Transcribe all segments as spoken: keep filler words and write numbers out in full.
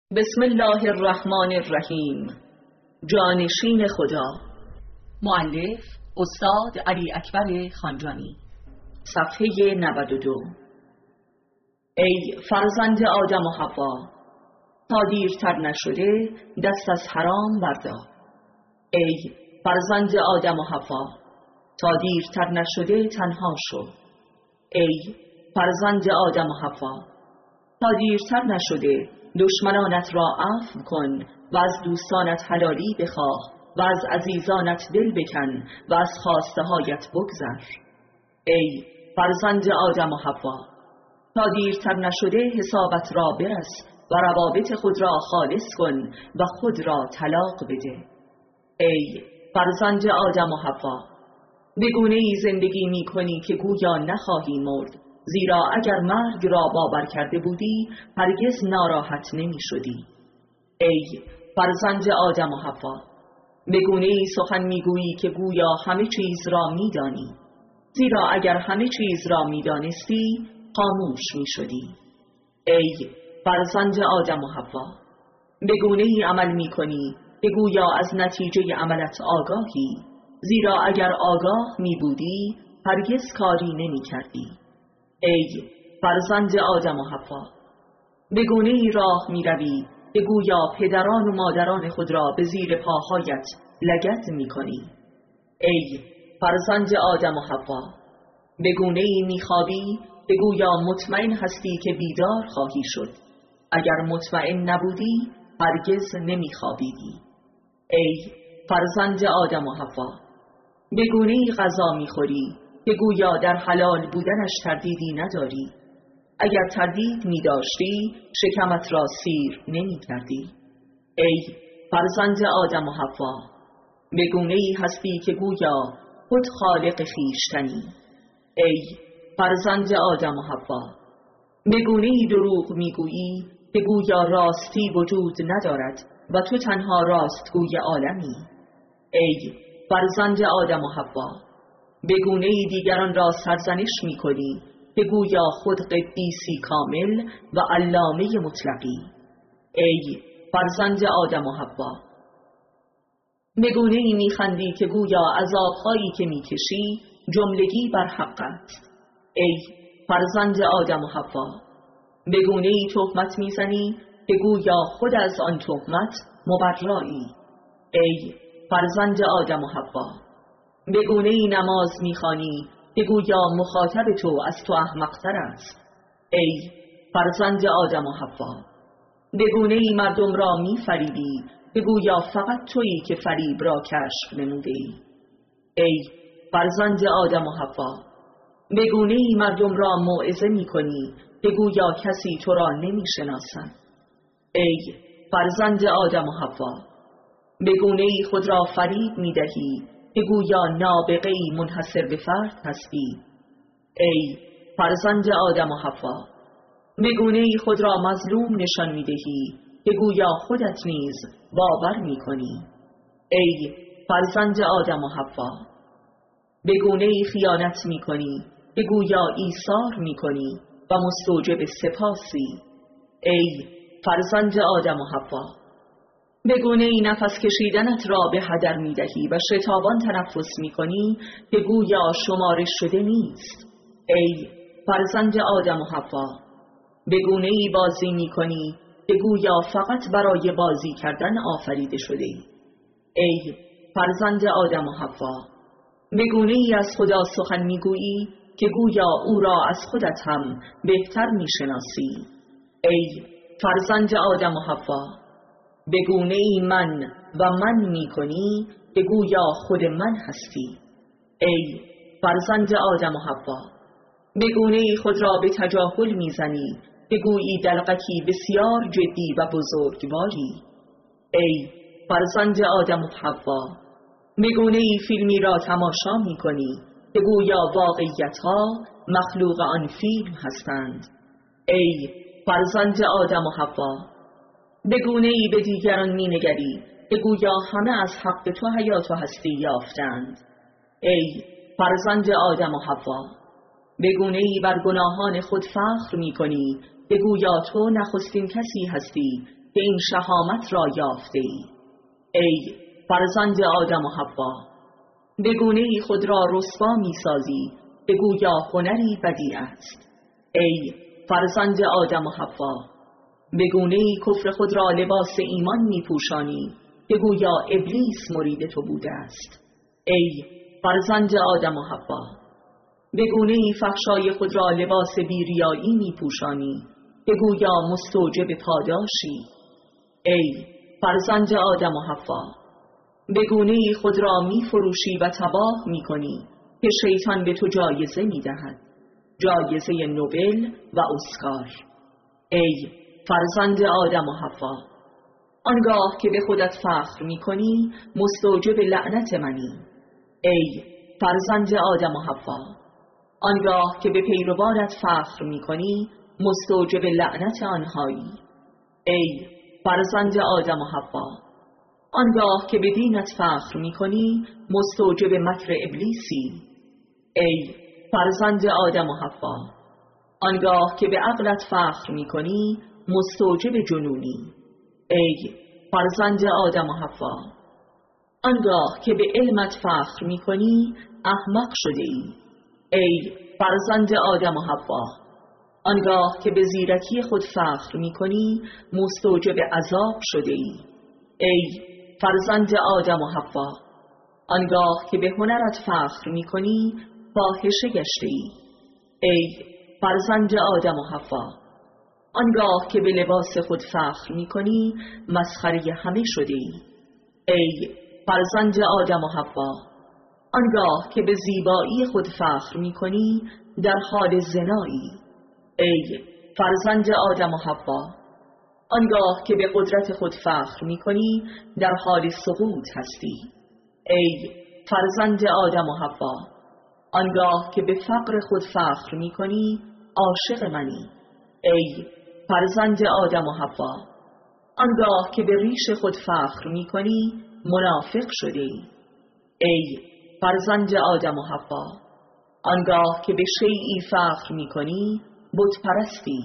بسم الله الرحمن الرحیم. جانشین خدا. مؤلف استاد علی اکبر خانجانی. صفحه نود و دو. ای فرزند آدم و حوا، تا دیرتر نشده دست از حرام بردار. ای فرزند آدم و حوا، تا دیرتر نشده تنها شو. ای فرزند آدم و حوا، تا دیرتر نشده دشمنانت را عفو کن و از دوستانت حلالی بخواه و از عزیزانت دل بکن و از خواسته هایت بگذر. ای فرزند آدم و حوا، تا دیرتر نشده حسابت را برس و روابط خود را خالص کن و خود را طلاق بده. ای فرزند آدم و حوا، به گونه ای زندگی می کنی که گویا نخواهی مرد، زیرا اگر مرگ را باور کرده بودی هرگز ناراحت نمی شدی. ای فرزند آدم و حوا، به گونه ای سخن می گویی که گویا همه چیز را می دانی، زیرا اگر همه چیز را می دانستی خاموش می شدی. ای فرزند آدم و حوا، به گونه ای عمل می کنی که گویا از نتیجه عملت آگاهی، زیرا اگر آگاه می بودی هرگز کاری نمی کردی. ای فرزند آدم و حوا، به گونه ای راه می روی که گویا پدران و مادران خود را به زیر پاهایت لگد می کنی. ای فرزند آدم و حوا، به گونه ای می خوابی که گویا مطمئن هستی که بیدار خواهی شد، اگر مطمئن نبودی هرگز نمی خوابیدی. ای فرزند آدم و حوا، به گونه ای غذا می خوری که گویا در حلال بودنش تردیدی نداری، اگر تردید می داشتی شکمت را سیر نمی کردی. ای فرزند آدم و حوا، به گونه ای هستی که گویا خود خالق خویشتنی. ای فرزند آدم و حوا، به گونه ای دروغ می گویی که گویا راستی وجود ندارد و تو تنها راستگوی عالمی. ای فرزند آدم و حوا، به گونه ای دیگران را سرزنش می کنی که گویا خود قدیسی کامل و علامه مطلقی. ای فرزند آدم و حوا، به گونه ای می خندی که گویا عذابهایی که می کشی جملگی بر حق است. ای فرزند آدم و حوا، به گونه ای تهمت می زنی که گویا خود از آن تهمت مبرایی. ای فرزند آدم و حوا، به گونه ای نماز می‌خوانی که گویا مخاطب تو از تو احمق‌تر است. ای فرزند آدم و حوا، به گونه ای مردم را می‌فریبی که گویا فقط تویی که فریب را کشف نموده‌ای. ای فرزند آدم و حوا، به گونه ای مردم را موعظه می‌کنی که گویا کسی تو را نمی‌شناسد. ای فرزند آدم و حوا، به گونه ای خود را فریب می‌دهی که گویا نابغه‌ای منحصر به فرد هستی. ای فرزند آدم و حوا، به گونه ای خود را مظلوم نشان می‌دهی که گویا خودت نیز باور می‌کنی. ای فرزند آدم و حوا، به گونه ای خیانت می‌کنی که گویا ایثار می‌کنی و مستوجب سپاسی. ای فرزند آدم و حوا، به گونه ای نفس کشیدنت را به هدر می دهی و شتابان تنفس می کنی که گویا شمارش شده نیست. ای فرزند آدم و حوا، به گونه ای بازی می کنی که گویا فقط برای بازی کردن آفریده شده. ای فرزند آدم و حوا، به گونه ای از خدا سخن می گویی که گویا او را از خودت هم بهتر می شناسی. ای فرزند آدم و حوا، به گونه ای من و من می کنی که گویا خود من هستی. ای فرزند آدم و حوا، به گونه ای خود را به تجاهل می زنی که گویی دلقکی بسیار جدی و بزرگواری. ای فرزند آدم و حوا، به گونه ای فیلمی را تماشا می کنی که گویا واقعیتها مخلوق آن فیلم هستند. ای فرزند آدم و حوا، به گونه ای به دیگران می نگری که گویا همه از حق تو حیات و هستی یافتند. ای فرزند آدم و حوا، به گونه ای بر گناهان خود فخر می کنی که گویا تو نخستین کسی هستی که این شهامت را یافته ای. ای فرزند آدم و حوا، به گونه‌ای خود را رسوا می‌سازی که گویا هنری بدیع است. ای فرزند آدم و حوا، به گونه‌ای کفر خود را لباس ایمان می‌پوشانی که گویا ابلیس مرید تو بوده است. ای فرزند آدم و حوا، به گونه‌ای فحشای خود را لباس بیریایی می‌پوشانی که گویا مستوجب پاداشی. ای فرزند آدم و حوا، به گونه‌ای خود را می‌فروشی و تباه می‌کنی که شیطان به تو جایزه می‌دهد، جایزه نوبل و اسکار. ای فرزند آدم و حوا، آنگاه که به خودت فخر می‌کنی مستوجب لعنت منی. ای فرزند آدم و حوا، آنگاه که به پیروانت فخر می‌کنی مستوجب لعنت آنهایی. ای فرزند آدم و حوا، آنگاه که به دینت فخر می‌کنی مستوجب مکر ابلیسی. ای فرزند آدم و حوا، آنگاه که به عقلت فخر می‌کنی مستوجب جنونی. ای فرزند آدم و حوا، آنگاه که به علمت فخر می‌کنی احمق شده ای. ای فرزند آدم و حوا، آنگاه که به زیرکی خود فخر می‌کنی مستوجب عذاب شده ای. ای فرزند آدم و حوا، آنگاه که به هنرت فخر می‌کنی فاحشه گشته ای. ای فرزند آدم و حوا، آنگاه که به لباس خود فخر می‌کنی مسخره همه شده ای. ای فرزند آدم و حوا، آنگاه که به زیبایی خود فخر می‌کنی در حال زنایی. ای فرزند آدم و حوا، آنگاه که به قدرت خود فخر می‌کنی در حال سقوط هستی. ای فرزند آدم و حوا، آنگاه که به فقر خود فخر می‌کنی عاشق منی. ای فرزند آدم و حوا، آنگاه که به ریش خود فخر می‌کنی منافق شده ای. ای فرزند آدم و حوا، آنگاه که به شیئی فخر می‌کنی بت پرستی.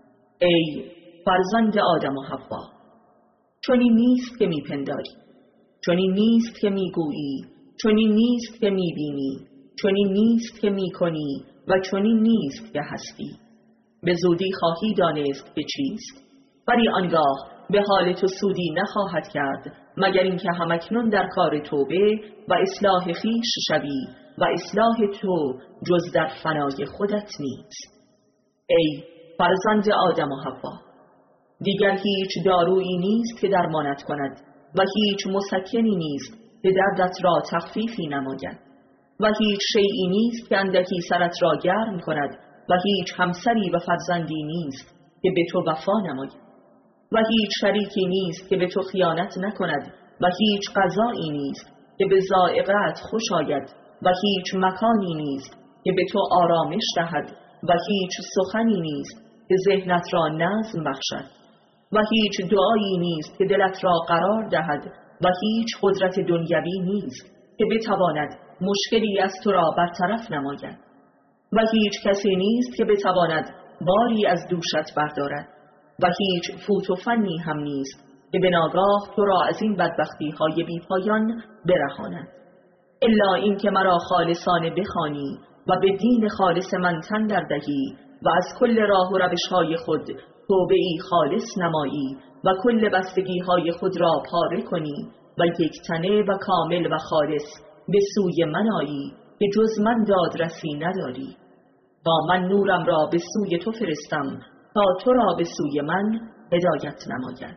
ای فرزند آدم و حوا، چنین نیست که میپنداری، چنین نیست که میگویی، چنین نیست که میبینی، چنین نیست که میکنی و چنین نیست که هستی. به زودی خواهی دانست که چیست، ولی آنگاه به حال تو سودی نخواهد کرد مگر اینکه همکنون در کار توبه و اصلاح خویش شوی و اصلاح تو جز در فنای خودت نیست. ای فرزند آدم و حوا، دیگر هیچ دارویی نیست که درمانت کند و هیچ مسکنی نیست که دردت را تخفیفی نماید و هیچ شیئی نیست که اندکی سرت را گرم کند و هیچ همسری و فرزندی نیست که به تو وفا نماید و هیچ شریکی نیست که به تو خیانت نکند و هیچ غذایی نیست که به ذائقه‌ات خوش آید و هیچ مکانی نیست که به تو آرامش دهد و هیچ سخنی نیست که ذهنت را نظم بخشد و هیچ دعایی نیست که دلت را قرار دهد و هیچ قدرت دنیوی نیست که بتواند مشکلی از تو را برطرف نماید و هیچ کسی نیست که بتواند باری از دوشت بردارد و هیچ فوت و فنی هم نیست که به ناگاه تو را از این بدبختی های بی پایان برهاند، الا این که مرا خالصانه بخوانی و به دین خالص من تن دردهی و از کل راه و روش های خود توبه ای خالص نمایی و کل بستگی های خود را پاره کنی و یک تنه و کامل و خالص به سوی من آیی که جز من دادرسی نداری تا من نورم را به سوی تو فرستم تا تو را به سوی من هدایت نماید.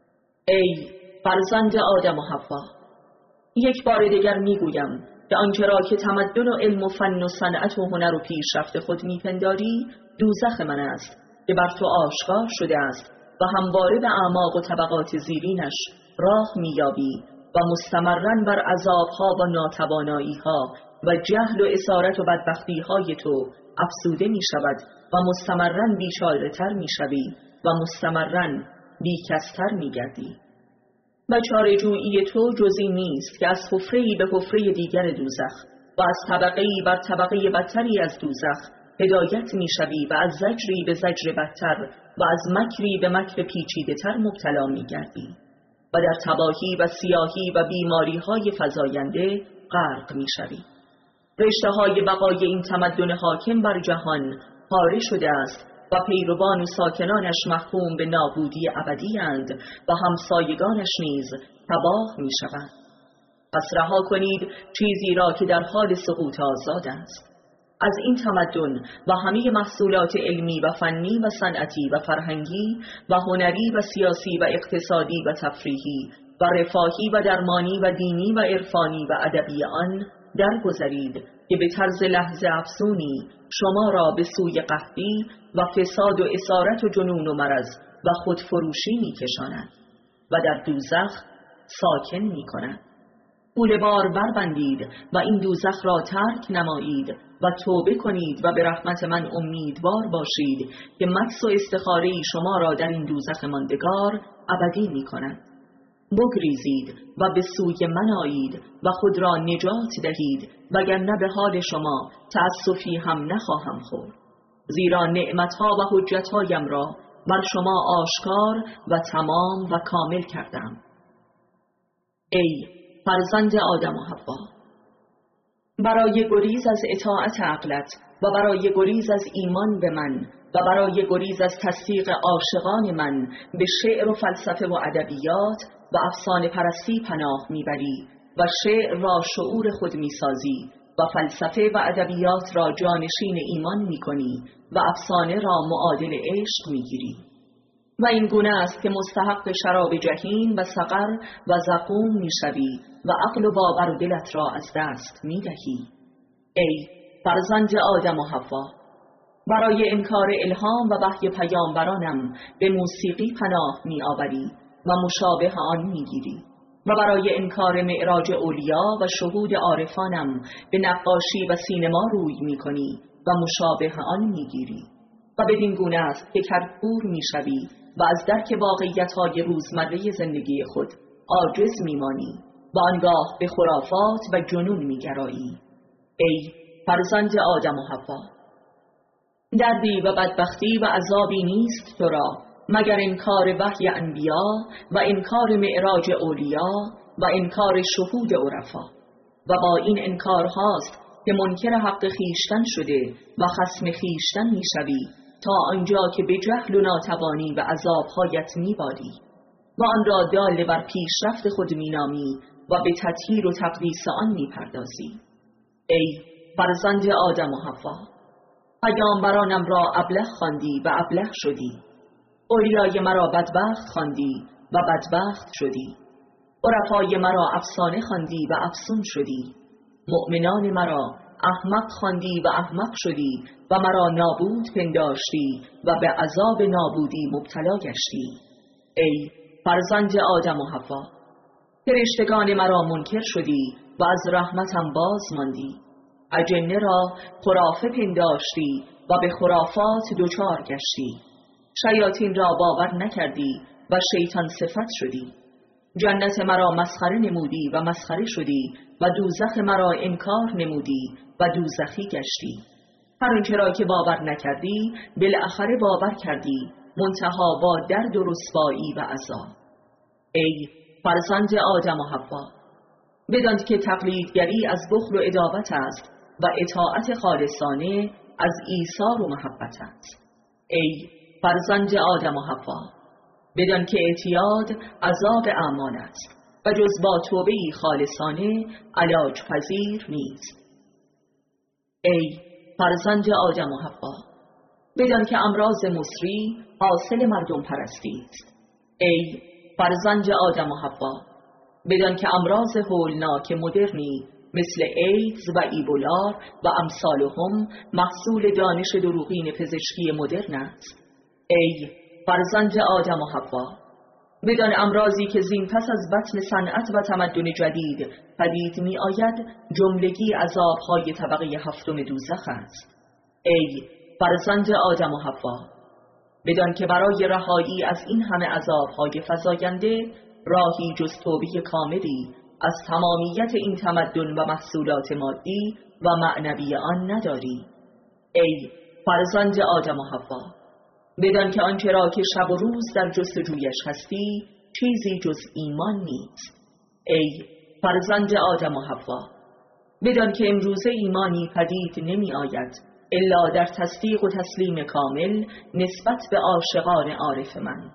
ای فرزند آدم و حوا، یک بار دیگر میگویم که آنچه را که تمدن و علم و فن و صنعت و هنر و پیشرفت خود میپنداری دوزخ من است که بر تو آشکار شده است و همواره به اعماق و طبقات زیرینش راه مییابی و مستمرن بر عذابها و ناتواناییها و جهل و اسارت و بدبختیهای تو افسوده می شود و مستمرن بیچاره تر می شوی و مستمرن بیکستر می گردی و چاره‌جویی تو جزی نیست که از حفره‌ای به حفره دیگر دوزخ و از طبقه‌ای بر طبقه بدتری از دوزخ هدایت میشوی و از زجری به زجر بدتر و از مکری به مکر پیچیده تر مبتلا میگردی و در تباهی و سیاهی و بیماری های فزاینده غرق میشوی. رشته های بقای این تمدن حاکم بر جهان پاره شده است و پیروان و ساکنانش محکوم به نابودی ابدی اند و همسایگانش نیز تباه می شوند. پس رها کنید چیزی را که در حال سقوط آزاد است. از این تمدن و همه محصولات علمی و فنی و صنعتی و فرهنگی و هنری و سیاسی و اقتصادی و تفریحی و رفاهی و درمانی و دینی و عرفانی و ادبی آن درگذرید که به طرز لحظه افسونی شما را به سوی قحطی و فساد و اسارت و جنون و مرض و خودفروشی می کشاند و در دوزخ ساکن می کند. پول بار بربندید و این دوزخ را ترک نمایید و توبه کنید و به رحمت من امیدوار باشید که مکث و استخاره شما را در این دوزخ ماندگار ابدی می کند. بگریزید و به سوی من آیید و خود را نجات دهید وگرنه به حال شما تأسفی هم نخواهم خورد، زیرا نعمتها و حجتهایم را بر شما آشکار و تمام و کامل کردم. ای فرزند آدم و حوا، برای گریز از اطاعت عقلت و برای گریز از ایمان به من و برای گریز از تصدیق عاشقان من به شعر و فلسفه و ادبیات و افسانه پرستی پناه میبری و شعر را شعور خود میسازی و فلسفه و ادبیات را جانشین ایمان میکنی و افسانه را معادل عشق میگیری. و این گونه است که مستحق شراب جحیم و سقر و زقوم میشوی و عقل و باور و دلت را از دست میدهی. ای فرزند آدم و حوا، برای انکار الهام و وحی پیامبرانم به موسیقی پناه میآوری و مشابه آن میگیری و برای انکار معراج اولیا و شهود عارفانم به نقاشی و سینما روی میکنی و مشابه آن میگیری و بدین گونه است که کدکور میشوی و از درک واقعیت‌های روزمره زندگی خود عاجز میمانی و آنگاه به خرافات و جنون میگرایی. ای فرزند آدم و حوا، دردی و بدبختی و عذابی نیست تو را مگر انکار وحی انبیا و انکار معراج اولیا و انکار شهود عرفا و با این انکار هاست که منکر حق خیشتن شده و خصم خیشتن میشوی تا آنجا که به جهل و ناتوانی و عذابهایت میباری و آن را دال بر پیشرفت خود مینامی و به تطهیر و تقدیس آن میپردازی. ای فرزند آدم و حوا، پیامبرانم را ابله خواندی و ابله شدی، اولیای مرا بدبخت خواندی و بدبخت شدی، عرفای مرا افسانه خواندی و افسون شدی، مؤمنان مرا احمق خواندی و احمق شدی و مرا نابود پنداشتی و به عذاب نابودی مبتلا گشتی. ای فرزند آدم و حوا، فرشتگان مرا منکر شدی و از رحمتم باز ماندی، اجنه را خرافه پنداشتی و به خرافات دچار گشتی، شیاطین را باور نکردی و شیطان صفت شدی، جنت مرا مسخره نمودی و مسخره شدی و دوزخ مرا انکار نمودی و دوزخی گشتی. هر آنچه را که باور نکردی بالاخره باور کردی، منتها با درد و رسوایی و عذاب. ای فرزند آدم و حوا، بدان که تقلیدگری از بخل و عداوت است و اطاعت خالصانه از ایثار و محبت است. ای فرزند آدم و حوا، بدان که اعتیاد عذاب اعمال است و جز با توبه‌ای خالصانه علاج پذیر نیست. ای فرزند آدم و حوا، بدان که امراض مصری حاصل مردم پرستی است. ای فرزند آدم و حوا، بدان که امراض هولناک مدرنی مثل ایدز و ایبولا و امثالهم محصول دانش دروغین پزشکی مدرن است. ای فرزند آدم و حوا، بدان امراضی که زین پس از بطن صنعت و تمدن جدید پدید می آید جملگی عذابهای طبقه هفتم دوزخ است. ای فرزند آدم و حوا، بدان که برای رهایی از این همه عذابهای فزاینده راهی جز توبه کاملی از تمامیت این تمدن و محصولات مادی و معنوی آن نداری. ای فرزند آدم و حوا، بدان که آنچه را که شب و روز در جستجویش هستی چیزی جز ایمان نیست. ای فرزند آدم و حوا، بدان که امروزه ایمانی پدید نمی آید الا در تصدیق و تسلیم کامل نسبت به عاشقان عارف من.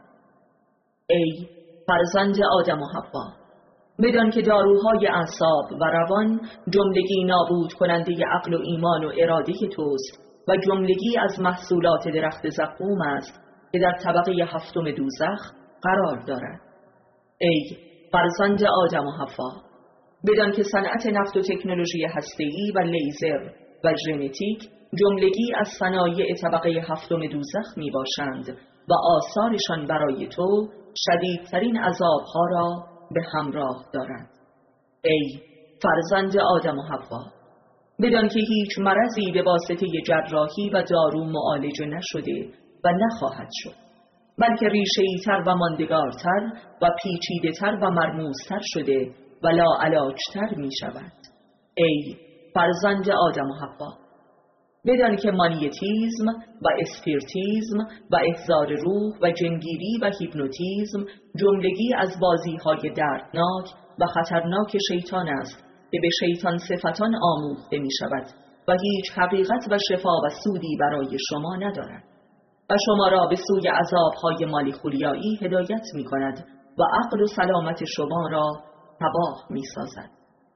ای فرزند آدم و حوا، بدان که داروهای اعصاب و روان جملگی نابود کننده عقل و ایمان و اراده توست و جملگی از محصولات درخت زقوم است که در طبقه هفتم دوزخ قرار دارد. ای فرزند آدم و حوا، بدان که صنعت نفت و تکنولوژی هسته‌ای و لیزر و ژنتیک جملگی از صنایع طبقه هفتم دوزخ می باشند و آثارشان برای تو شدیدترین عذابها را به همراه دارد. ای فرزند آدم و حوا، بدان که هیچ مرضی به واسطه جراحی و دارو معالجه نشده و نخواهد شد، بلکه ریشه‌ای تر و ماندگارتر و پیچیده تر و مرموزتر شده و لاعلاجتر می شود. ای فرزند آدم و حوا، بدان که مانیتیزم و اسپیرتیزم و احضار روح و جنگیری و هیپنوتیزم جملگی از بازی‌های دردناک و خطرناک شیطان است که به شیطان صفتان آموخته می شود و هیچ حقیقت و شفا و سودی برای شما ندارد و شما را به سوی عذاب‌های مالی خولیایی هدایت می کند و عقل و سلامت شما را تباه می سازد.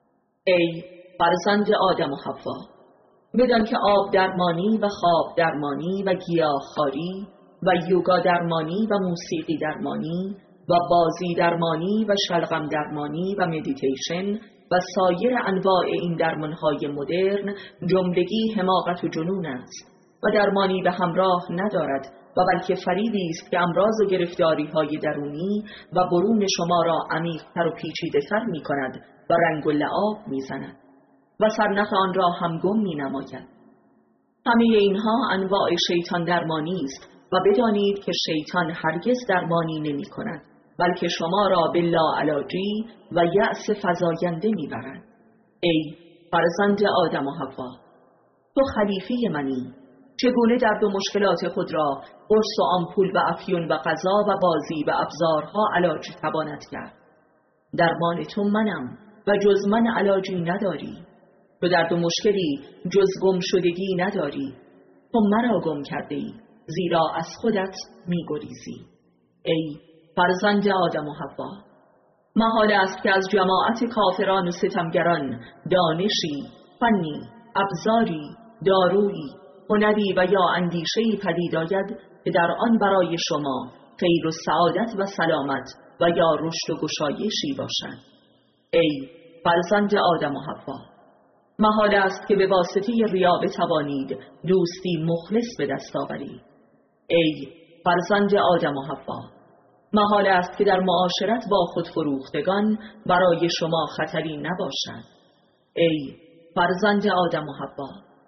ای فرزند آدم و حوا، بدان که آب درمانی و خواب درمانی و گیاهخواری و یوگا درمانی و موسیقی درمانی و بازی درمانی و شلغم درمانی و مدیتیشن و سایر انواع این درمانهای مدرن جملگی حماقت و جنون است و درمانی به همراه ندارد و بلکه فریبی است که امراض و گرفتاری‌های درونی و برون شما را عمیق‌تر و پیچیده‌تر می‌کند و رنگ و لعاب می‌زند و سرنخ آن را هم گم می‌نماید. همه اینها انواع شیطان درمانی است و بدانید که شیطان هرگز درمانی نمی‌کند، بلکه شما را به لاعلاجی و یأس فزاینده می‌برد. ای فرزند آدم و حوا، تو خلیفه منی، چگونه درد و مشکلات خود را قرص و آمپول و افیون و غذا و بازی و ابزارها علاج تواند کرد؟ درمان تو منم و جز من علاجی نداری. تو درد و مشکلی جز گم شدگی نداری. تو مرا گم کرده ای، زیرا از خودت می گریزی. ای فرزند آدم و حوا، محال است که از جماعت کافران و ستمگران دانشی، فنی، ابزاری، دارویی، هنری و یا اندیشه‌ای پدید آید که در آن برای شما خیر و سعادت و سلامت و یا رشد و گشایشی باشد. ای فرزند آدم و حوا، محال است که به واسطه ریا بتوانید دوستی مخلص به دست آورید. ای فرزند آدم و حوا، محال است که در معاشرت با خود فروختگان برای شما خطری نباشد. ای فرزند آدم و حوا،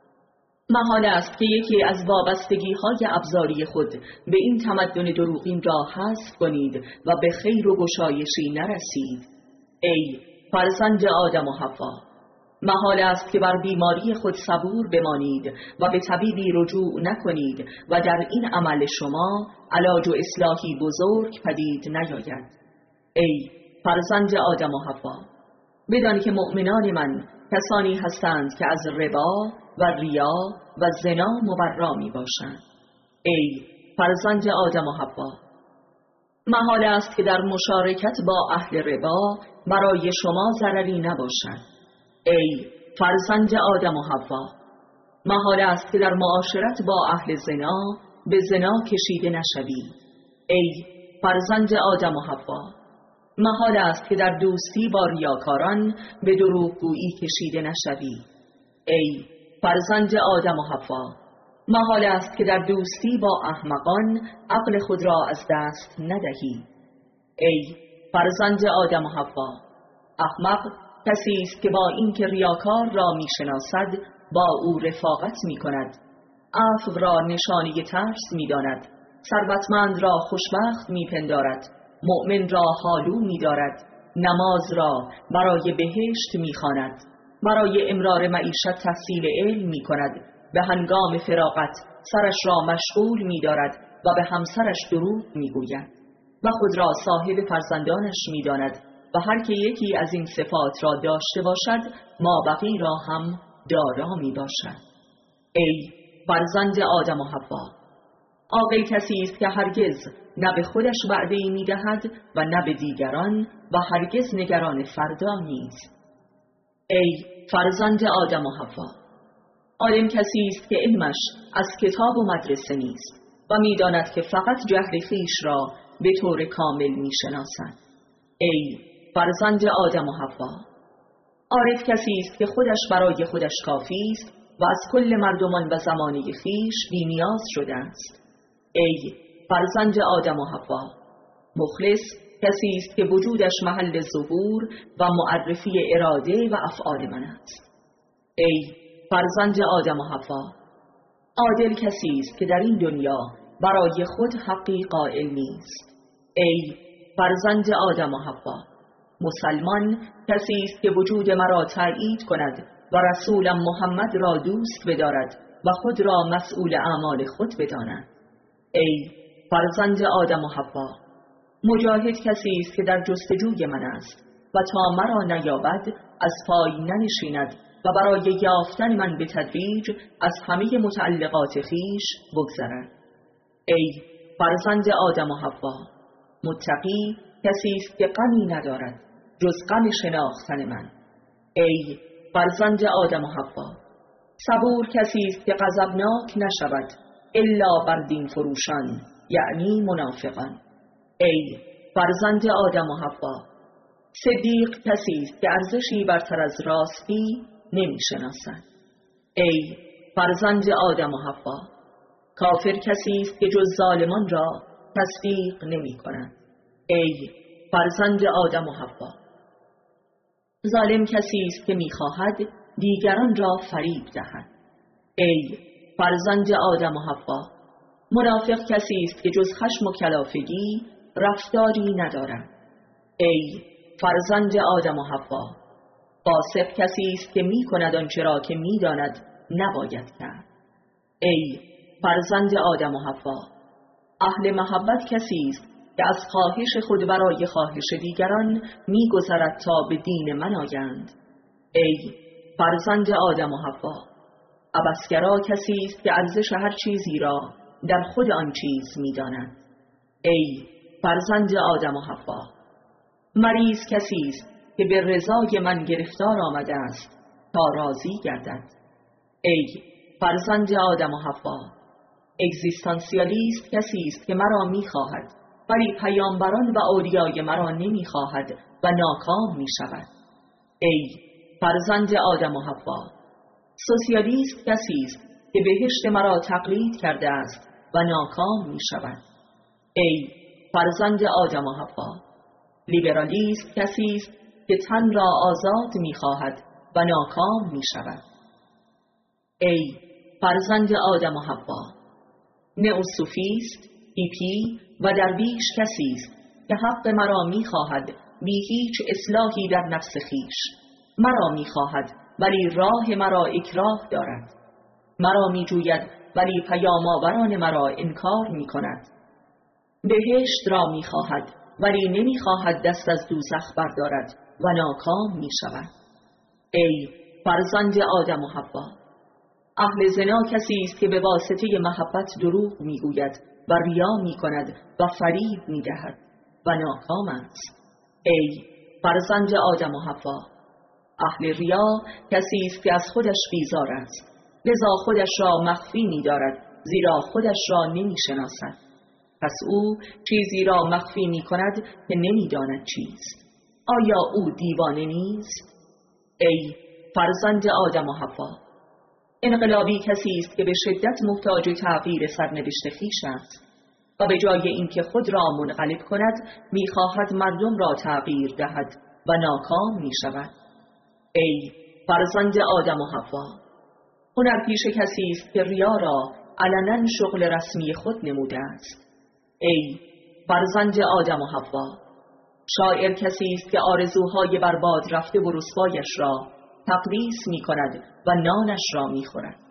محال است که یکی از وابستگی های ابزاری خود به این تمدن دروغین را حذف کنید و به خیر و گشایشی نرسید. ای فرزند آدم و حوا، محال است که بر بیماری خود صبور بمانید و به طبیبی رجوع نکنید و در این عمل شما علاج و اصلاحی بزرگ پدید نیاید. ای فرزند آدم و حوا، بدان که مؤمنان من کسانی هستند که از ربا و ریا و زنا مبرا می باشند. ای فرزند آدم و حوا، محال است که در مشارکت با اهل ربا برای شما ضرری نباشد. ای فرزند آدم و حوا، محال است که در معاشرت با اهل زنا به زنا کشیده نشوی. ای فرزند آدم و حوا، محال است که در دوستی با ریاکاران به دروغگویی کشیده نشوی. ای فرزند آدم و حوا، محال است که در دوستی با احمقان عقل خود را از دست ندهی. ای فرزند آدم و حوا، احمق کسی است که با اینکه ریاکار را میشناسد با او رفاقت میکند، عفو را نشانی ترس میداند، ثروتمند را خوشبخت میپندارد، مؤمن را حالو میدارد، نماز را برای بهشت میخواند، برای امرار معیشت تحصیل علم میکند، به هنگام فراغت سرش را مشغول می دارد و به همسرش دروغ می گوید و خود را صاحب فرزندانش می داند و هر که یکی از این صفات را داشته باشد مابقی را هم دارا می باشد. ای فرزند آدم و حوا، عاقل کسی است که هرگز نه به خودش وعده‌ای می دهد و نه به دیگران و هرگز نگران فردا نیست. ای فرزند آدم و حوا، عالم کسی است که علمش از کتاب و مدرسه نیست و می داند که فقط جهل خویش را به طور کامل می شناسد. ای فرزند آدم و حوا، عارف کسی است که خودش برای خودش کافی است و از کل مردمان و زمانه خویش بی نیاز شده است. ای فرزند آدم و حوا، مخلص کسی است که وجودش محل ظهور و معرفی اراده و افعال من است. ای فرزند آدم و حوا، عادل کسی است که در این دنیا برای خود حقی قائل نیست. ای فرزند آدم و حوا، مسلمان کسی است که وجود مرا تأیید کند و رسولم محمد را دوست بدارد و خود را مسئول اعمال خود بداند. ای فرزند آدم و حوا، مجاهد کسی است که در جستجوی من است و تا مرا نیابد از پای ننشیند و برای یافتن من به تدریج از همه متعلقات خویش بگذرد. ای فرزند آدم و حوا، متقی کسی است که غمی ندارد جز غم شناختن من. ای فرزند آدم و حوا، صبور کسی است که غضبناک نشود الا بر دین فروشان، یعنی منافقان. ای فرزند آدم و حوا، صدیق کسی است که ارزشی برتر از راستی نمی شناسد. ای فرزند آدم و حوا، کافر کسی است که جز ظالمان را تصدیق نمی کند. ای فرزند آدم و حوا، ظالم کسی است که می خواهد دیگران را فریب دهد. ای فرزند آدم و حوا، منافق کسی است که جز خشم و کلافگی رفتاری ندارد. ای فرزند آدم و حوا، فاسق کسی است که می کند آنچه را که می داند نباید کرد. ای فرزند آدم و حوا، اهل محبت کسی است که از خواهش خود برای خواهش دیگران می گذرد تا به دین من آیند. ای فرزند آدم و حوا، عبثگرا کسی است که ارزش هر چیزی را در خود آن چیز می داند. ای فرزند آدم و حوا، مریض کسی است که به رضای من گرفتار آمده است تا راضی گردد. ای فرزند آدم و حوا، اگزیستانسیالیست کسی است که مرا می خواهد ولی پیامبران و اولیای مرا نمی خواهد و ناکام می شود. ای فرزند آدم و حوا، سوسیالیست کسی است که بهشت مرا تقلید کرده است و ناکام می شود. ای فرزند آدم و حوا، لیبرالیست کسی است که تن را آزاد می خواهد و ناکام می شود. ای فرزند آدم و حوا، نئوسوفیست، هیپی و درویش کسی است که حق مرا می خواهد بی هیچ اصلاحی در نفس خیش. مرا می خواهد ولی راه مرا اکراه دارد. مرا می جوید ولی پیام آوران مرا انکار می کند. بهشت را می خواهد ولی نمی خواهد دست از دوزخ بردارد و ناکام می شود. ای فرزند آدم و حوا، اهل زنا کسی است که به واسطه محبت دروغ می گوید و ریا می کند و فریب می دهد و ناکام است. ای فرزند آدم و حوا، اهل ریا کسی است که از خودش بیزار است، لذا خودش را مخفی می دارد زیرا خودش را نمی شناسد. پس او چیزی را مخفی می کند که نمی داند چیست. آیا او دیوانه نیست؟ ای فرزند آدم و حوا، انقلابی کسی است که به شدت محتاج تغییر سرنوشت خویش است و به جای اینکه خود را منقلب کند می‌خواهد مردم را تغییر دهد و ناکام می‌شود. ای فرزند آدم و حوا، هنرپیشه کسی است که ریا را علنا شغل رسمی خود نموده است. ای فرزند آدم و حوا، شاعر کسی است که آرزوهای برباد رفته و رسوایش را تقدیس می کند و نانش را می خورد.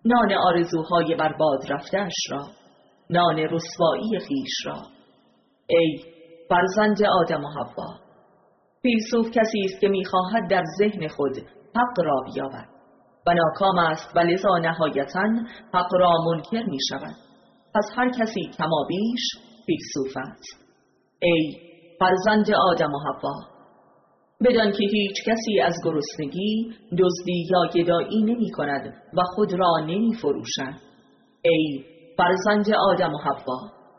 نان آرزوهای برباد رفته‌اش را، نان رسوایی خویش را. ای فرزند آدم و حوا، فیلسوف کسی است که می‌خواهد در ذهن خود حق را بیابد و ناکام است و لذا نهایتاً حق را منکر می‌شود. پس هر کسی کمابیش فیلسوف است. ای فرزند آدم و حوا، بدان که هیچ کسی از گرسنگی دزدی یا گدایی نمی کند و خود را نمی فروشد. ای فرزند آدم و حوا،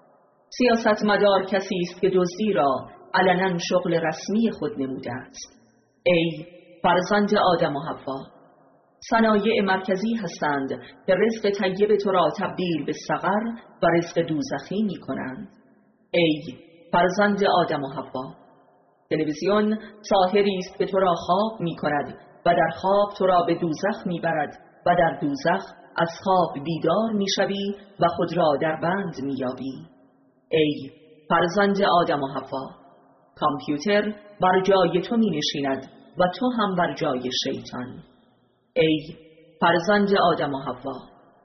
سیاستمدار کسی است که دزدی را علنا شغل رسمی خود نموده است. ای فرزند آدم و حوا، صنایع مرکزی هستند که رزق طیب تو را تبدیل به سقر و رزق دوزخی می کنند. ای فرزند آدم و حوا، تلویزیون ساحری است که تو را خواب می کند و در خواب تو را به دوزخ می برد و در دوزخ از خواب بیدار می شوی و خود را در بند می یابی. ای فرزند آدم و حوا، کامپیوتر بر جای تو می نشیند و تو هم بر جای شیطان. ای فرزند آدم و حوا،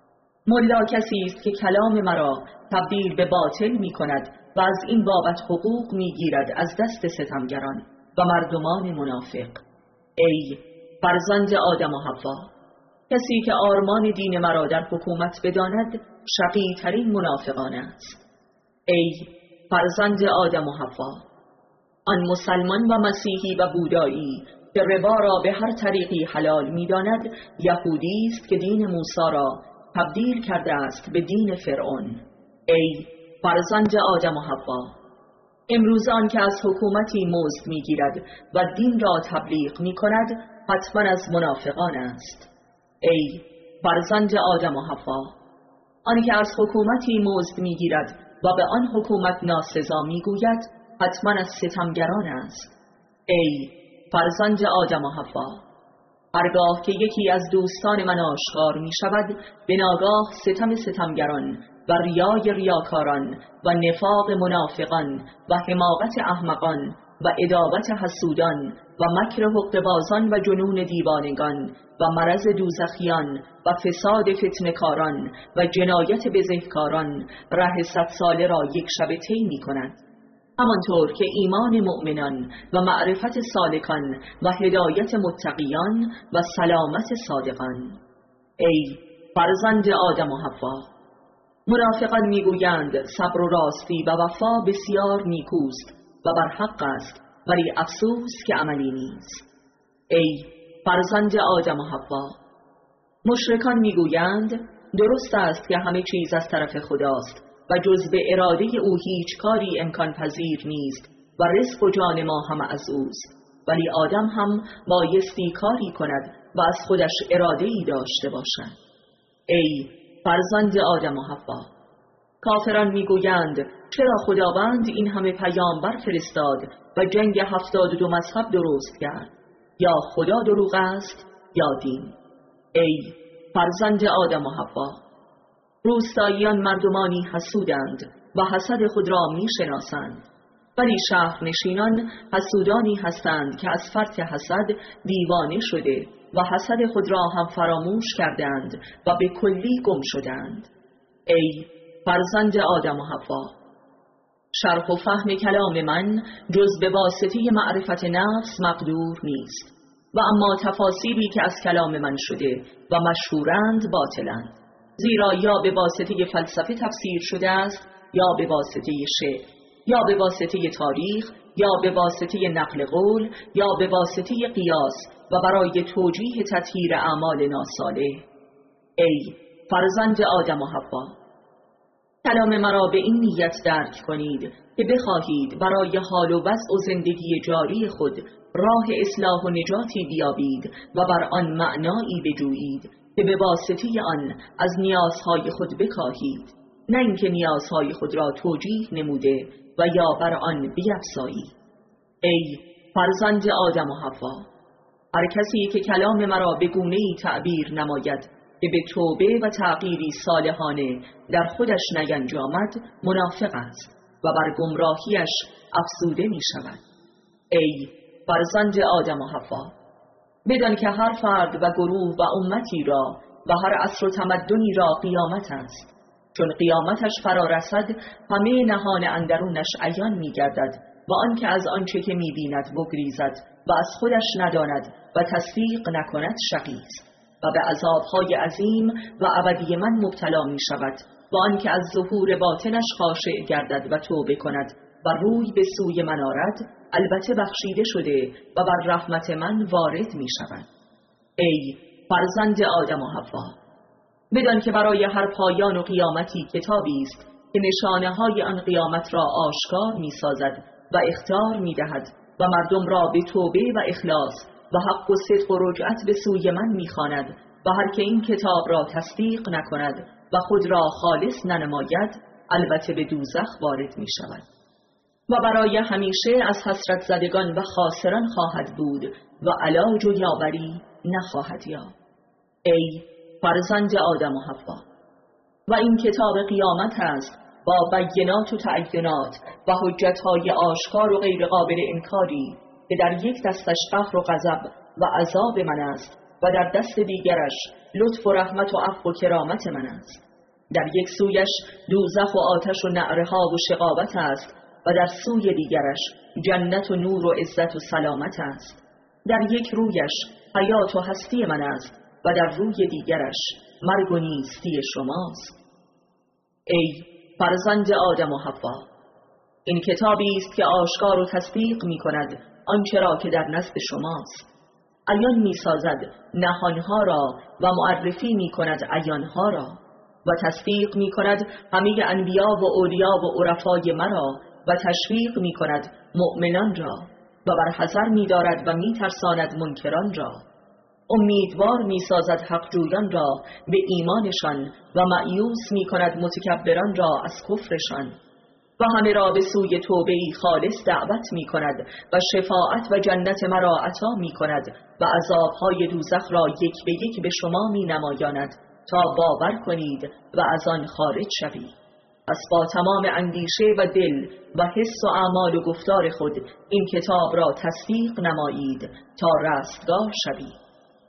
ملا کسی است که کلام مرا تبدیل به باطل می کند و از این بابت حقوق می گیرد از دست ستمگران و مردمان منافق. ای فرزند آدم و حوا، کسی که آرمان دین مرا در حکومت بداند شقی ترین منافقان است. ای فرزند آدم و حوا، آن مسلمان و مسیحی و بودایی که ربا را به هر طریقی حلال می داند یهودی است که دین موسی را تبدیل کرده است به دین فرعون. ای فرزند آدم و حوا، امروز آن که از حکومتی مزد می گیرد و دین را تبلیغ می کند حتما از منافقان است. ای فرزند آدم و حوا، آن که از حکومتی مزد می گیرد و به آن حکومت ناسزا می گوید حتما از ستمگران است. ای فرزند آدم و حوا، هرگاه که یکی از دوستان من آشکار می شود به ناگاه ستم ستمگران و ریای ریاکاران و نفاق منافقان و حماقت احمقان و عداوت حسودان و مکر حقه‌بازان و جنون دیوانگان و مرض دوزخیان و فساد فتنه‌کاران و جنایت بزهکاران ره صد ساله را یک شب طی می کند، همانطور که ایمان مؤمنان و معرفت سالکان و هدایت متقیان و سلامت صادقان. ای فرزند آدم و حوا، منافقان میگویند صبر و راستی و وفا بسیار نیکوست و بر حق است، ولی افسوس که عملی نیست. ای فرزند آدم و حوا، مشرکان میگویند درست است که همه چیز از طرف خداست و جز به اراده او هیچ کاری امکان پذیر نیست و رزق و جان ما هم از اوست، ولی آدم هم بایستی کاری کند و از خودش اراده ای داشته باشد. ای فرزند آدم و حوا، کافران میگویند چرا خداوند این همه پیامبر فرستاد و جنگ هفتاد و دو مذهب درست کرد؟ یا خدا دروغ است یا دین. ای فرزند آدم و حوا، روستاییان مردمانی حسودند و حسد خود را میشناسند، ولی شهرنشینان حسودانی هستند که از فرط حسد دیوانه شده و حسد خود را هم فراموش کردند و به کلی گم شدند. ای فرزند آدم و حوا، شرح و فهم کلام من جز به واسطه معرفت نفس مقدور نیست و اما تفاسیری که از کلام من شده و مشهورند باطلند، زیرا یا به واسطه فلسفه تفسیر شده است یا به واسطه شعر یا به واسطه تاریخ یا به واسطه نقل قول یا به واسطه قیاس و برای توجیه تطهیر اعمال ناصالح. ای فرزند آدم و حوا، کلام مرا به این نیت درک کنید که بخواهید برای حال و وضع و زندگی جاری خود راه اصلاح و نجاتی بیابید و بر آن معنایی بجویید که به واسطه آن از نیازهای خود بکاهید، نه اینکه نیازهای خود را توجیه نموده و یا بر آن بیفزایید. ای فرزند آدم و حوا، هر کسی که کلام مرا به گونه‌ای تعبیر نماید که به توبه و تغییری صالحانه در خودش نینجامد منافق است و بر گمراهیش افزوده می شود. ای فرزند آدم و حوا، بدان که هر فرد و گروه و امتی را و هر عصر و تمدنی را قیامت است. چون قیامتش فرا رسد همه نهان اندرونش عیان می گردد و آنکه از آنچه که می بیند بگریزد و از خودش نداند و تصدیق نکند شقی است و به عذابهای عظیم و ابدی من مبتلا می شود و آنکه از ظهور باطنش خاشع گردد و توبه کند و روی به سوی من آرد البته بخشیده شده و بر رحمت من وارد می شود. ای فرزند آدم و حوا، بدان که برای هر پایان و قیامتی کتابی است که نشانه های آن قیامت را آشکار می سازد و اخطار می دهد و مردم را به توبه و اخلاص و حق و صدق و رجعت به سوی من می خواند و هر که این کتاب را تصدیق نکند و خود را خالص ننماید البته به دوزخ وارد می شود و برای همیشه از حسرت زدگان و خاسران خواهد بود و علاج و یاوری نخواهد یافت. ای فرزند آدم و حوا، و این کتاب قیامت است با بینات و تعینات و حجتهای آشکار و غیر قابل انکاری که در یک دستش قهر و غضب و عذاب من است و در دست دیگرش لطف و رحمت و عفو و کرامت من است. در یک سویش دوزخ و آتش و نعرها و شقاوت است و در سوی دیگرش جنت و نور و عزت و سلامت است. در یک رویش حیات و هستی من است و در روی دیگرش مرگ و نیستی شماست. ای فرزند آدم و حوا، این کتابی است که آشکار و تصدیق می کند آنچه را که در نزد شماست، عیان می سازد نهانها را و معرفی می کند عیانها را و تصدیق می کند همه انبیا و اولیا و عرفای مرا و تشویق می کند مؤمنان را و بر حذر می دارد و می ترساند منکران را، امیدوار می سازد حقجویان را به ایمانشان و مأیوس می کند متکبران را از کفرشان و همه را به سوی توبه‌ای خالص دعوت می کند و شفاعت و جنت مرا عطا می کند و عذابهای دوزخ را یک به یک به شما می نمایاند تا باور کنید و از آن خارج شوید. پس با تمام اندیشه و دل و حس و اعمال و گفتار خود این کتاب را تصدیق نمایید تا رستگار شوید.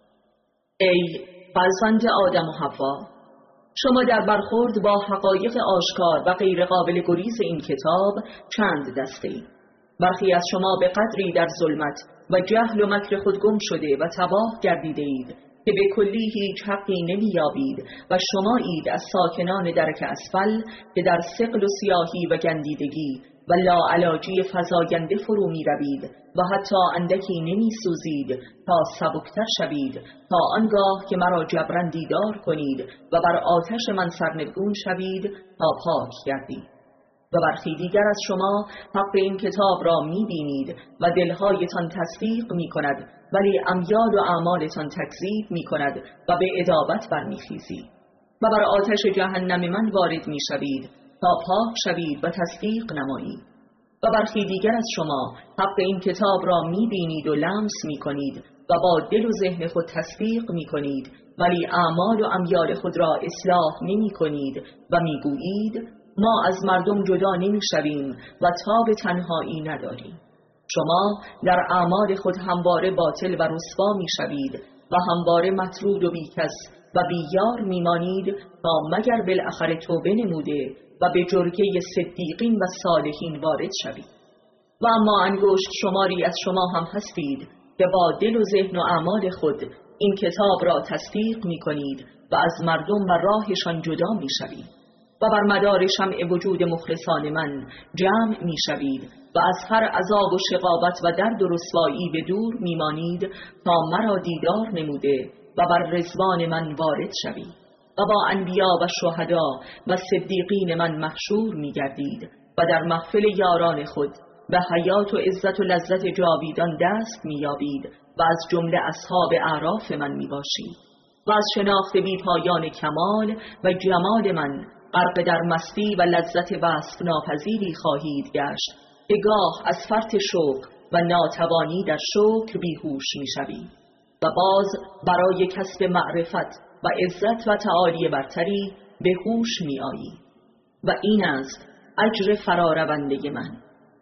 ای فرزند آدم و حوا، شما در برخورد با حقایق آشکار و غیر قابل گریز این کتاب چند دسته اید. برخی از شما به قدری در ظلمت و جهل و مکر خود گم شده و تباه گردیده اید که به کلی هیچ حقی نمی‌یابید و شمایید از ساکنان درک اسفل که در ثقل و سیاهی و گندیدگی و لاعلاجی فزاینده فرو می روید و حتی اندکی نمی سوزید تا سبکتر شوید تا آنگاه که مرا جبران دیدار کنید و بر آتش من سرنگون شوید تا پاک گردید. و برخی دیگر از شما حق این کتاب را می بینید و دلهایتان تصدیق می کند ولی امیال و اعمالتان تکذیب می کند و به عداوت برمیخیزید و بر آتش جهنم من وارد می شوید تا پاک شوید و تصدیق نمایید. و برخی دیگر از شما حق این کتاب را می بینید و لمس می کنید و با دل و ذهن خود تصدیق می کنید ولی اعمال و امیال خود را اصلاح نمی کنید و می گویید ما از مردم جدا نمی شویم و تاب تنهایی نداریم. شما در اعمال خود همواره باطل و رسوا می شوید و همواره مطرود و بیکس و بیار می مانید تا مگر بالاخره توبه نموده و به جرگه صدیقین و صالحین وارد شوید. و اما انگشت شماری از شما هم هستید که با دل و ذهن و اعمال خود این کتاب را تصدیق می کنید و از مردم و راهشان جدا می شوید و بر مدار شمع وجود مخلصان من جمع می شوید و از هر عذاب و شقاوت و درد و رسوایی به دور می مانید تا مرا دیدار نموده و بر رضوان من وارد شوید و با انبیا و شهدا و صدیقین من محشور می گردید و در محفل یاران خود به حیات و عزت و لذت جاویدان دست می یابید و از جمله اصحاب اعراف من می باشید و از شناخت بی پایان کمال و جمال من غرق در مستی و لذت وصف ناپذیری خواهید گشت که گاه از فرط شوق و ناتوانی در شکر بیهوش می شوید و باز برای کسب معرفت و عزت و تعالی برتری به هوش می آیید و این است اجر فرارونده من.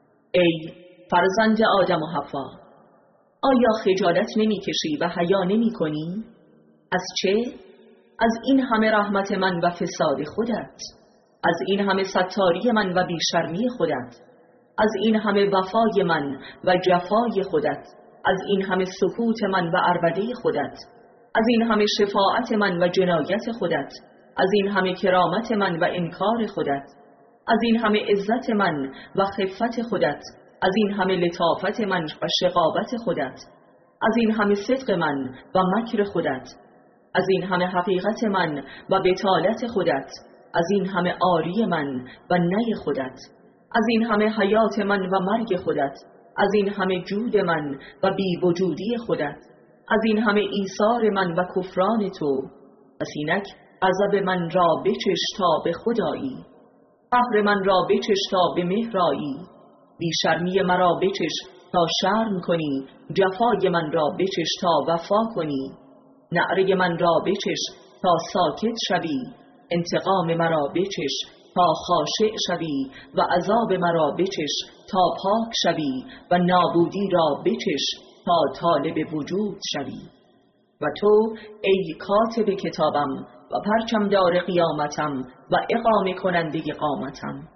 ای فرزند آدم و حوا، آیا خجالت نمی کشی و حیا نمی کنی؟ از چه؟ از این همه رحمت من و فساد خودت، از این همه ستاری من و بیشرمی خودت، از این همه وفای من و جفای خودت، از این همه سکوت من و عربده خودت، از این همه شفاعت من و جنایت خودت، از این همه کرامت من و انکار خودت، از این همه عزت من و خفت خودت، از این همه لطافت من و شقاوت خودت، از این همه صدق من و مکر خودت، از این همه حقیقت من و بطالت خودت، از این همه آری من و نی خودت، از این همه حیات من و مرگ خودت، از این همه جود من و بی وجودی خودت، از این همه ایثار من و کفران تو. پس اینک غضب من را بچش تا به خدایی، قهر من را بچش تا به مهرایی، بیشرمی مرا بچش تا شرم کنی، جفای من را بچش تا وفا کنی، نعره من را بچش تا ساکت شوی، انتقام مرا بچش تا خاشع شوی و عذاب مرا بچش تا پاک شوی و نابودی را بچش تا طالب وجود شوی. و تو ای کاتب کتابم و پرچم دار قیامتم و اقامه کننده قامتم،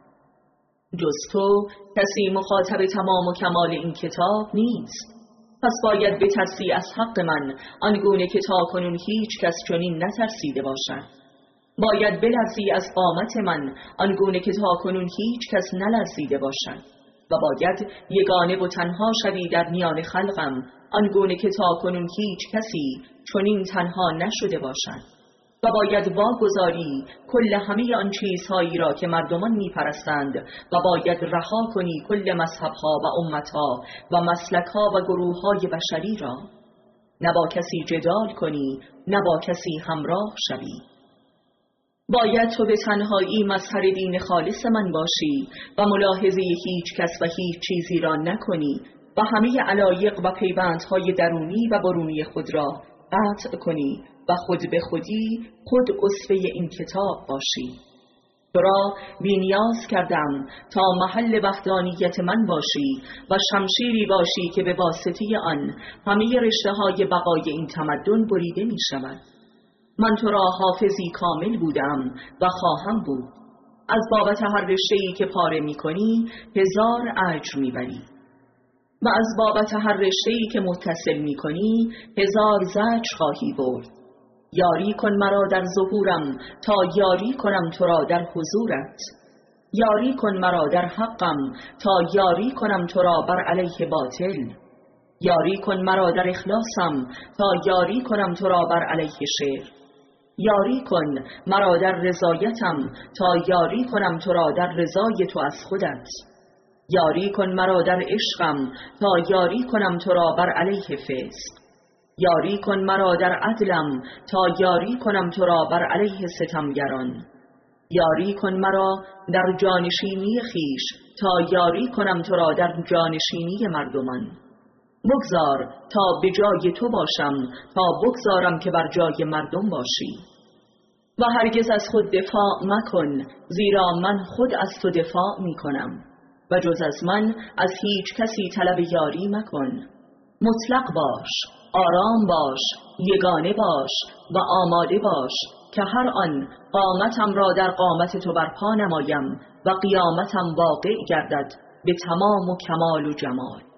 جز تو کسی مخاطب تمام و کمال این کتاب نیست. پس باید بترسی از حق من آنگونه که تا کنون هیچ کس چنین نترسیده باشد. باید بلرزی از قامت من آنگونه که تا کنون هیچ کس نلرزیده باشد. و باید یگانه و تنها شوی در میان خلقم آنگونه که تا کنون هیچ کسی چنین تنها نشده باشد. و باید واگذاری کل همه آن چیزهایی را که مردمان میپرستند و باید رها کنی کل مذهبها و امتها و مسلکها و گروههای بشری را. نه با کسی جدال کنی، نه با کسی همراه شوی. باید تو به تنهایی مظهر دین خالص من باشی و ملاحظه هیچ کس و هیچ چیزی را نکنی و همه علایق و پیوندهای درونی و برونی خود را قطع کنی و خود به خودی خود اسوه این کتاب باشی. تو را بی‌نیاز کردم تا محل وحدانیت من باشی و شمشیری باشی که به واسطه آن همه رشته‌های بقای این تمدن بریده می شود. من تو را حافظی کامل بودم و خواهم بود. از بابت هر رشته‌ای که پاره می کنی هزار اجر می بری و از بابت هر رشته‌ای که متصل می کنی هزار زجر خواهی برد. یاری کن مرا در ظهورم تا یاری کنم تو را در حضورت. یاری کن مرا در حقم تا یاری کنم تو را بر علیه باطل. یاری کن مرا در اخلاصم تا یاری کنم تو را بر علیه شرک. یاری کن مرا در رضایتم تا یاری کنم تو را در رضای تو از خودت. یاری کن مرا در عشقم تا یاری کنم تو را بر علیه فسق. یاری کن مرا در عدلم تا یاری کنم تو را بر علیه ستمگران. یاری کن مرا در جانشینی خیش تا یاری کنم تو را در جانشینی مردمان. بگذار تا به جای تو باشم تا بگذارم که بر جای مردم باشی. و هرگز از خود دفاع مکن، زیرا من خود از تو دفاع می کنم و جز از من از هیچ کسی طلب یاری مکن. مطلق باش، آرام باش، یگانه باش و آماده باش که هر آن قامتم را در قامت تو برپا نمایم و قیامتم واقع گردد به تمام و کمال و جمال.